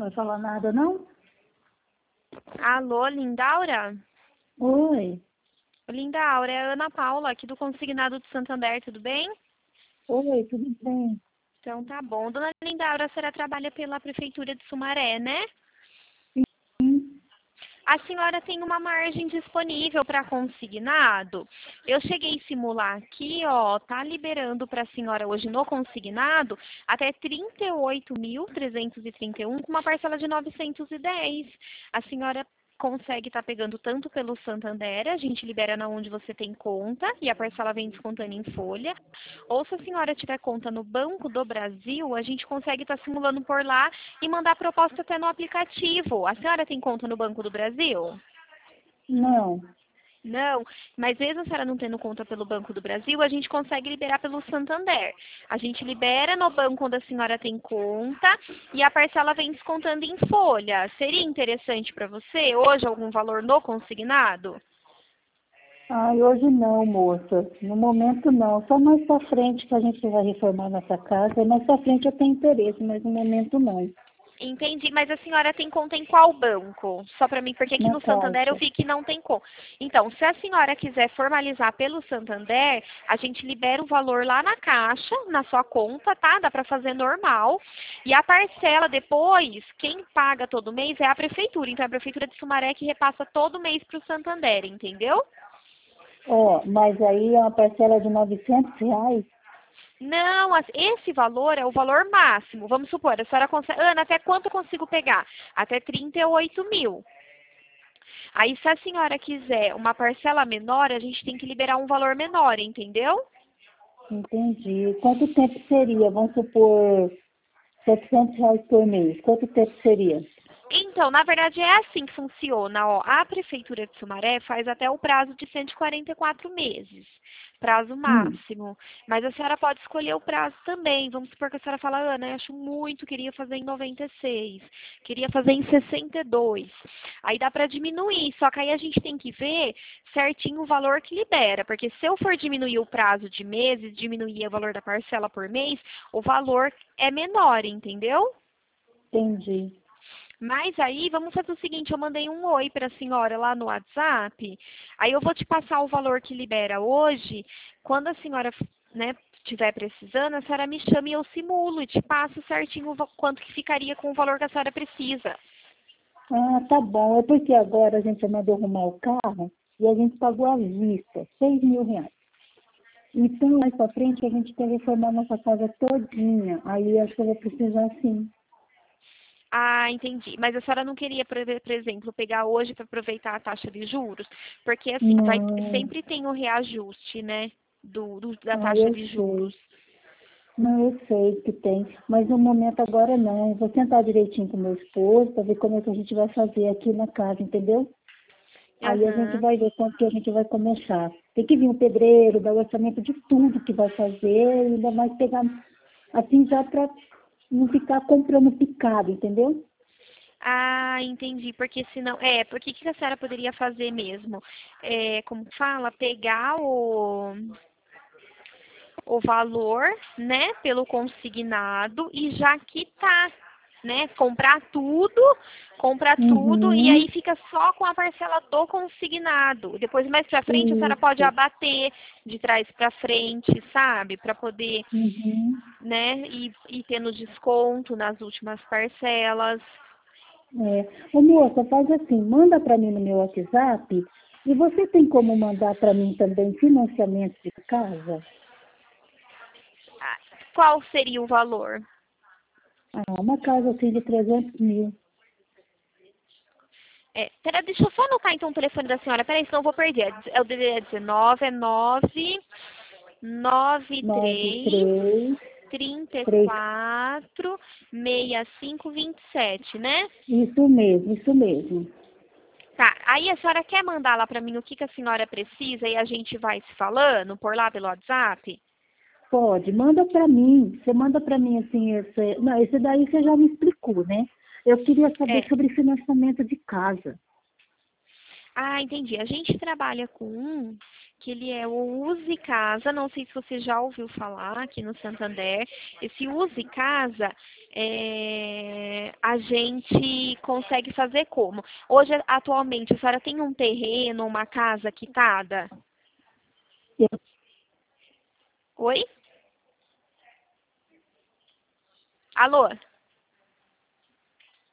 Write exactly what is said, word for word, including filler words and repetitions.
Não vai falar nada, não? Alô, Lindaura? Oi. Lindaura, é a Ana Paula, aqui do Consignado de Santander, tudo bem? Oi, tudo bem? Então tá bom. Dona Lindaura, a senhora trabalha pela Prefeitura de Sumaré, né? Sim. A senhora tem uma margem disponível para consignado. Eu cheguei a simular aqui, ó, tá liberando para a senhora hoje no consignado até trinta e oito mil trezentos e trinta e um com uma parcela de novecentos e dez. A senhora consegue estar pegando tanto pelo Santander, a gente libera na onde você tem conta e a parcela vem descontando em folha. Ou se a senhora tiver conta no Banco do Brasil, a gente consegue estar simulando por lá e mandar a proposta até no aplicativo. A senhora tem conta no Banco do Brasil? Não. Não, mas mesmo a senhora não tendo conta pelo Banco do Brasil, a gente consegue liberar pelo Santander. A gente libera no banco onde a senhora tem conta e a parcela vem descontando em folha. Seria interessante para você hoje algum valor no consignado? Ai, hoje não, moça. No momento não. Só mais pra frente que a gente vai reformar nossa casa. Mais pra frente eu tenho interesse, mas no momento não. Entendi, mas a senhora tem conta em qual banco? Só para mim, porque aqui Na no Santander eu caixa. vi que não tem conta. Então, se a senhora quiser formalizar pelo Santander, a gente libera o valor lá na caixa, na sua conta, tá? Dá para fazer normal. E a parcela depois, quem paga todo mês é a prefeitura. Então, é a prefeitura de Sumaré que repassa todo mês para o Santander, entendeu? Ó, mas aí é uma parcela de novecentos reais? Não, as- esse valor é o valor máximo. Vamos supor, a senhora consegue... Ana, até quanto eu consigo pegar? Até trinta e oito mil. Aí, se a senhora quiser uma parcela menor, a gente tem que liberar um valor menor, entendeu? Entendi. Quanto tempo seria? Vamos supor setecentos reais por mês. Quanto tempo seria? Então, na verdade, é assim que funciona. Ó. A Prefeitura de Sumaré faz até o prazo de cento e quarenta e quatro meses, prazo Hum. máximo. Mas a senhora pode escolher o prazo também. Vamos supor que a senhora fala, Ana, eu acho muito, queria fazer em noventa e seis, queria fazer em sessenta e dois. Aí dá para diminuir, só que aí a gente tem que ver certinho o valor que libera, porque se eu for diminuir o prazo de meses, diminuir o valor da parcela por mês, o valor é menor, entendeu? Entendi. Mas aí, vamos fazer o seguinte, eu mandei um oi para a senhora lá no WhatsApp, aí eu vou te passar o valor que libera hoje, quando a senhora, né, estiver precisando, a senhora me chama e eu simulo e te passo certinho o va- quanto que ficaria com o valor que a senhora precisa. Ah, tá bom. É porque agora a gente mandou arrumar o carro e a gente pagou à vista, seis mil reais. Então, mais pra frente, a gente quer reformar nossa casa todinha. Aí, acho que eu vou precisar sim. Ah, entendi. Mas a senhora não queria, por e- por exemplo, pegar hoje para aproveitar a taxa de juros? Porque assim, vai, Não, sempre tem o reajuste, né, do, do- da ah, taxa eu de sei. juros. Não, eu sei que tem. Mas no momento agora não. Eu vou sentar direitinho com meu esposo para ver como é que a gente vai fazer aqui na casa, entendeu? Aí a gente Aham. vai ver quanto que a gente vai começar. Tem que vir um pedreiro, dar o orçamento de tudo que vai fazer, e ainda mais pegar assim já para não ficar comprando picado, entendeu? Ah, entendi. Porque senão. É, porque o que a senhora poderia fazer mesmo? É, como fala, pegar o, o valor, né, pelo consignado e já quitar, né? Comprar tudo, comprar tudo e aí Uhum. fica só com a parcela do consignado. Depois, mais pra frente, a senhora pode Isso. abater de trás pra frente, sabe? Pra poder, Uhum. né, ir, ir tendo desconto nas últimas parcelas. É. Ô, moça, faz assim, manda para mim no meu WhatsApp e você tem como mandar para mim também financiamento de casa? Ah, qual seria o valor? Ah, uma casa assim de trezentos mil. É, pera, deixa eu só anotar então o telefone da senhora. Peraí, senão eu vou perder. É o D D D dezenove, é nove nove Nove três três trinta e três. quatro sessenta e cinco vinte e sete, né? Isso mesmo, isso mesmo. Tá, aí a senhora quer mandar lá pra mim o que, que a senhora precisa e a gente vai se falando por lá pelo WhatsApp? Pode, manda para mim. Você manda para mim assim, esse... não, esse daí você já me explicou, né? Eu queria saber É. sobre financiamento de casa. Ah, entendi. A gente trabalha com um que ele é o Use Casa, não sei se você já ouviu falar aqui no Santander. Esse Use Casa, é, a gente consegue fazer como? Hoje, atualmente, a senhora tem um terreno, uma casa quitada? Eu, Oi? Alô?